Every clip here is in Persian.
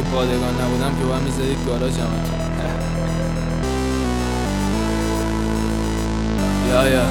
پادگان نبودم که باید میزدید گاراژ یا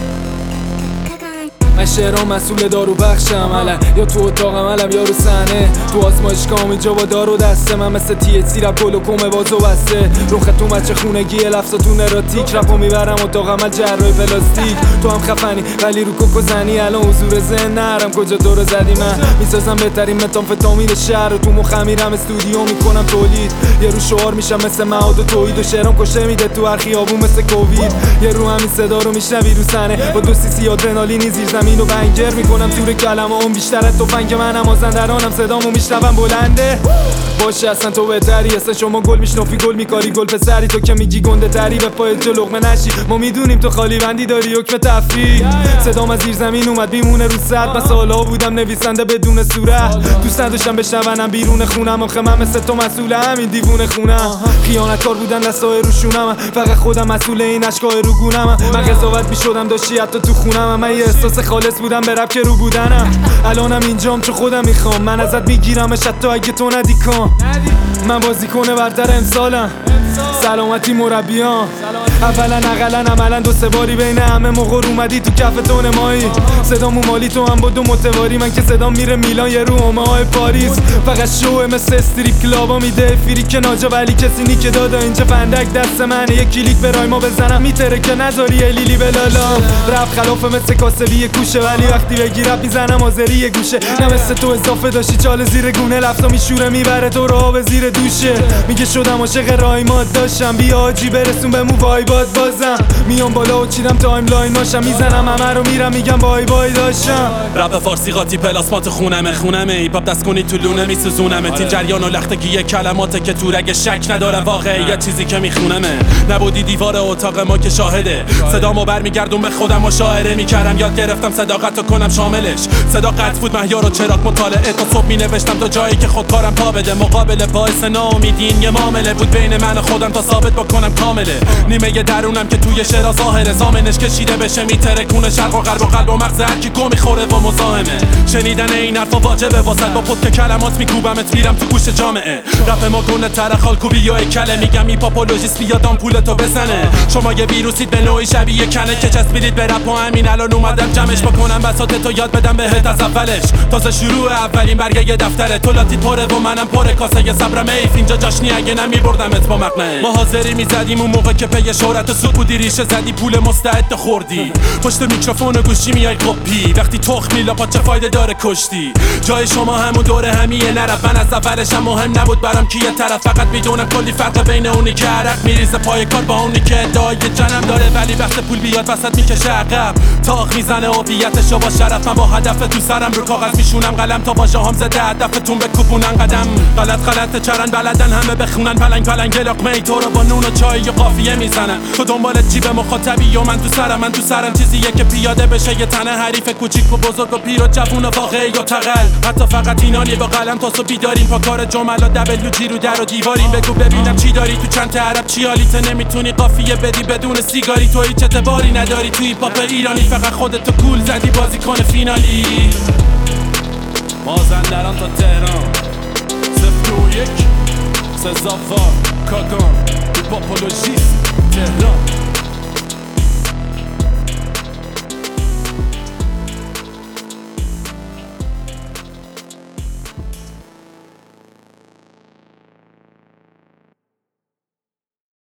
من شعرام مسئول دارو بخشم الان یا تو اتاقم الان یا رو صحنه تو آزمایشگاهم اینجا با دارو دسته من مثل THC رپ گل و کمه بازو بسته رخ تو بچه خونگی لفظاتون اراتیک رپو میبرم اتاق عمل جراح پلاستیک تو هم خفنی ولی رو کوکو زنی الان حضور ذهن نرم کجا دورو زدی من میسازم بهترین متامفتامین شهر تو مخم میرم استودیو میکنم تولید یه رو شعار میشم مثل معاد و توحید و شعرام کشه میده تو هر خیابون مثل کووید یه رو همین صدا رو میشنوی رو صحنه با 2 cc آدرنالینی زیر زمین و بنگر میکنم زور کلمه‌ام بیشتر از تفنگ منم مازندرانم صدامو میشنوم بلنده باشه اصلا تو بهتری اصلا شما گل میشنافی گل میکاری گل پسری تو که میگی گنده تری به پای تو لقمه نشی ما میدونیم تو خالی بندی داری حکم تفریح صدام از زیر زمین اومد میمونه رو صد من سالها بودم نویسنده بدون صورت دوست نداشتم بشنونم بیرون خونم آخه من مثل تو مسئول همین دیوونه خونم خیانتکار بودن دستای روشونم فقط خودم مسئول این اشکای رو گونم من قضاوت میشدم داشتی حتی تو خونم من یه احساس خالص بودم به رپ که رو بودنم الانم اینجام چون خودم میخوام من ازت میگیرمش حتی اگه تو ندی کام من بازیکن برتر امسالم سلامتی مربیان اولا اقلا عملا 2-3 باری بین همه موقع اومدی تو کف تون مایی صدامو مالی تو هم با 2 متواری من که صدام میره میلان یه رو های پاریس فقط شوه مثل استریپ کلابا میده فیری که ناجا ولی کسی نی که دادا اینجا فندک دست منه یه کلیک به رایما بزنم میتره که نذاری لیلی بلالا رپ خلافه مثل کاسبی کوشه ولی وقتی بگی رپ میزنم آذری یه گوشه نه مثل تو اضافه داشتی چال زیر گونه لفظا میشوره میبره تو رو به زیر دوشه میگه شدم عاشق رایمات داشتم بیا آجی برسون به مو وایبات بازم میام بالا و چیدم تایملاین ماشم میزنم همه رو میرم میگم بای بای داشتم رپ فارسی قاطی پلاسمات خونمه ایپاپ دست کنی تو لونه میسوزونمه این جریان و لختگی کلماته که تو رگ شک نداره واقعیت چیزی که میخونمه نبودی دیوار اتاق ما که شاهده صدامو برمیگردون به خودم مشاعره میکردم یاد گرفتم صداقت رو کنم شاملش صداقت بود مهیار و چراغ مطالعه تا صبح مینوشتم تا جایی که خودکارم پا بده مقابل باعث ناامیدین یه معامله بود بین من و خودم تا ثابت بکنم کامله نیمه درونم که توی شعر ظاهره زامنش کشیده بشه میترکونه شرق و غرب و قلب و مغز هر کی گو میخوره و مزاحمه شنیدن این حرفا واجبه واسط با پد که کلمات میکوبمت میرم تو گوش جامعه رپ ما گونه ترخال کوبی یا کله میگم هیپاپولوژیست بیاد آمپولتو بزنه شما یه ویروسید به نوعی شبیه کنه که چسبیدید به رپ و همین الان اومدم جمعش بکنم بساطتو یاد بدم بهت از اولش تازه شروع اولین برگه دفتره تو لاتی پره و منم پره کاسه صبرم ایف اینجا جاشنی اگه نمیبردمت با مقنعه ما حاضری میزدیم اون موقع که پی شهرت سود بودی ریشه زدی پول مستعد خوردی پشت میکروفون و گوشی میای قپی وقتی تخم میلا چه فایده داره کشتی جای شما همون دوره همیه نرفت من از اولش هم مهم نبود برام کیه طرف فقط میدونم کلی فرق بین اونی که عرق میریزه پای کار با اونی که ادعای جنم داره ولی وقت پول بیاد وسط میکشه عقب تاخ میزنه هویتشو با شرف من با هدف تو سرم رو کاغذ میشونم قلم تا واژه هم زده هدفتون بکوبونن قدم غلط چرن بلدن همه بخونن پلنگ لقمه ای تو رو با نون و چای و قافیه میزنن تو دنبال جیب مخاطبی و من تو سرم چیزیه که پیاده بشه یه تنه حریف کوچیک و بزرگ و پیر و جوون و واقعی و تقل حتی فقط اینانی با قلم تاسو بیداریم پا کار جملا دبلیو جی رو در و دیواریم بگو ببینم چی داری تو چند عرب چی حالیت نمیتونی قافیه بدی بدون سیگاری تو هیچ اعتباری نداری تو هیپ ایرانی فقط خودتو گول زدی بازیکن فینالی مازندران تا تهران 021 سزافار کاگان هیپاپولوژیست تهران